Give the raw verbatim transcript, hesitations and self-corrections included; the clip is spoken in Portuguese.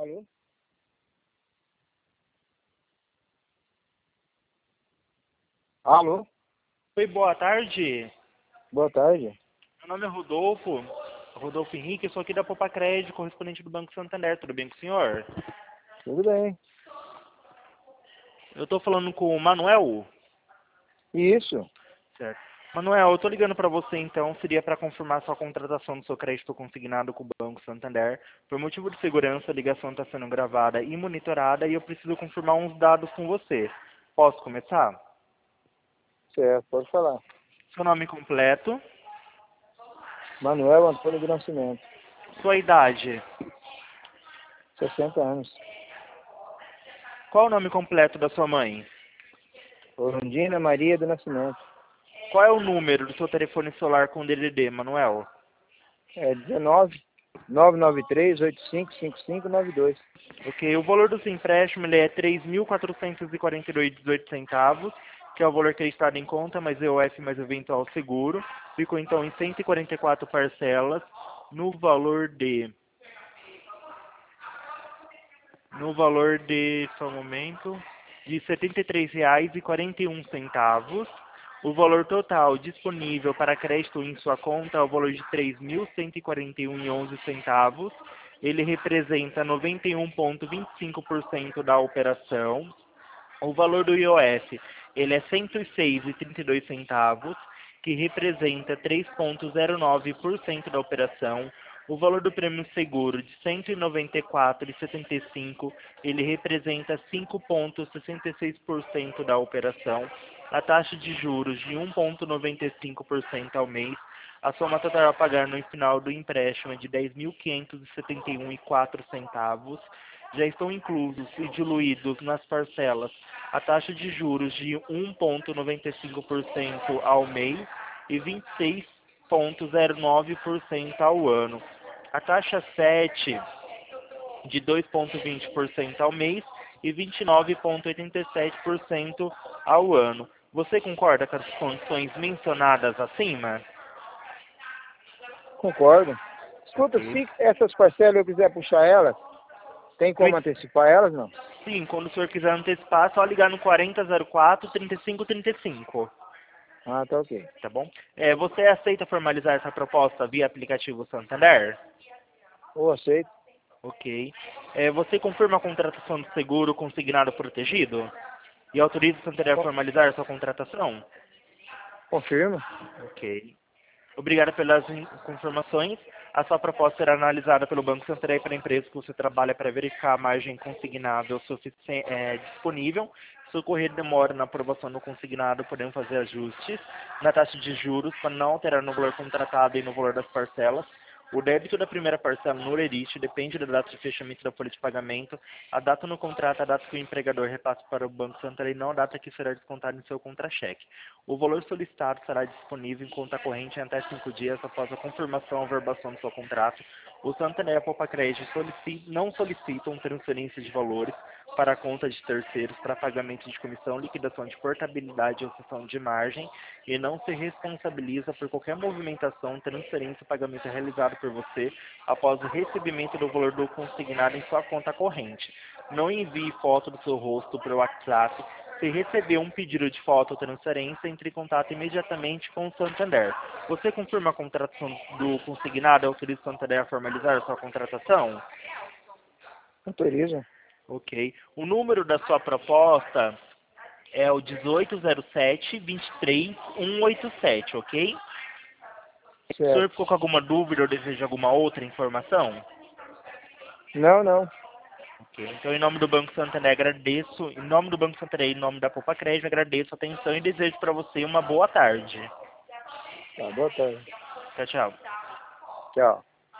Alô? Alô? Oi, boa tarde. Boa tarde. Meu nome é Rodolfo, Rodolfo Henrique, eu sou aqui da Poupa Crédito, correspondente do Banco Santander. Tudo bem com o senhor? Tudo bem. Eu estou falando com o Manuel. Isso. Certo. Manuel, eu estou ligando para você então, seria para confirmar sua contratação do seu crédito consignado com o Banco Santander. Por motivo de segurança, a ligação está sendo gravada e monitorada e eu preciso confirmar uns dados com você. Posso começar? Certo, pode falar. Seu nome completo, Manuel Antônio do Nascimento. sua idade. sessenta anos. Qual o nome completo da sua mãe? Orundina Maria do Nascimento. Qual é o número do seu telefone celular com D D D, Manuel? É dezenove, nove nove três, oito cinco cinco cinco nove dois. Ok, o valor do seu empréstimo ele é três mil quatrocentos e quarenta e dois reais e dezoito centavos, que é o valor acreditado em conta, mais E O F mais eventual seguro. Ficou então em cento e quarenta e quatro parcelas, no valor de... No valor de... Só um momento... De setenta e três reais e quarenta e um centavos. O valor total disponível para crédito em sua conta é o valor de três mil cento e quarenta e um reais e onze centavos. Ele representa noventa e um vírgula vinte e cinco por cento da operação. O valor do I O F, ele é cento e seis reais e trinta e dois centavos, que representa três vírgula zero nove por cento da operação. O valor do prêmio seguro de cento e noventa e quatro reais e setenta e cinco centavos, ele representa cinco vírgula sessenta e seis por cento da operação. A taxa de juros de um vírgula noventa e cinco por cento ao mês. A soma total a pagar no final do empréstimo é de dez mil quinhentos e setenta e um reais e quatro centavos. Já estão inclusos e diluídos nas parcelas a taxa de juros de um vírgula noventa e cinco por cento ao mês e vinte e seis vírgula zero nove por cento ao ano. A taxa sete de dois vírgula vinte por cento ao mês e vinte e nove vírgula oitenta e sete por cento ao ano. Você concorda com as condições mencionadas acima? Concordo. Escuta, Ok. se essas parcelas eu quiser puxar elas, tem como antecipar elas, não? Sim, quando o senhor quiser antecipar, é só ligar no quarenta zero quatro, trinta e cinco trinta e cinco. Ah, tá ok. Tá bom? É, você aceita formalizar essa proposta via aplicativo Santander? Eu aceito. Ok. É, você confirma a contratação do seguro consignado protegido? E autoriza o Santander a Con- formalizar a sua contratação? Confirma. Ok. Obrigado pelas in- confirmações. A sua proposta será analisada pelo Banco Santander para a empresa que você trabalha para verificar a margem consignável sufici- é, disponível. Se ocorrer demora na aprovação do consignado, podemos fazer ajustes na taxa de juros para não alterar no valor contratado e no valor das parcelas. O débito da primeira parcela no Lerite depende da data de fechamento da folha de pagamento. A data no contrato é a data que o empregador repassa para o Banco Santander e não a data que será descontada em seu contra-cheque. O valor solicitado será disponível em conta corrente em até cinco dias após a confirmação ou verbação do seu contrato. O Santander e a Poupa Crédito solici- não solicitam transferência de valores para a conta de terceiros para pagamento de comissão, liquidação de portabilidade ou cessão de margem e não se responsabiliza por qualquer movimentação, transferência ou pagamento realizado por você após o recebimento do valor do consignado em sua conta corrente. Não envie foto do seu rosto para o WhatsApp. Se receber um pedido de foto ou transferência, entre em contato imediatamente com o Santander. Você confirma a contratação do consignado e autoriza o Santander a formalizar a sua contratação? Autoriza. Ok. O número da sua proposta é o dezoito zero sete, vinte e três, cento e oitenta e sete, ok? O senhor Certo. ficou com alguma dúvida ou deseja alguma outra informação? Não, não. Ok. Então, em nome do Banco Santander, agradeço. Em nome do Banco Santander e em nome da Poupa Crédito, agradeço a atenção e desejo para você uma boa tarde. Tá, boa tarde. Tchau, tchau. Tchau.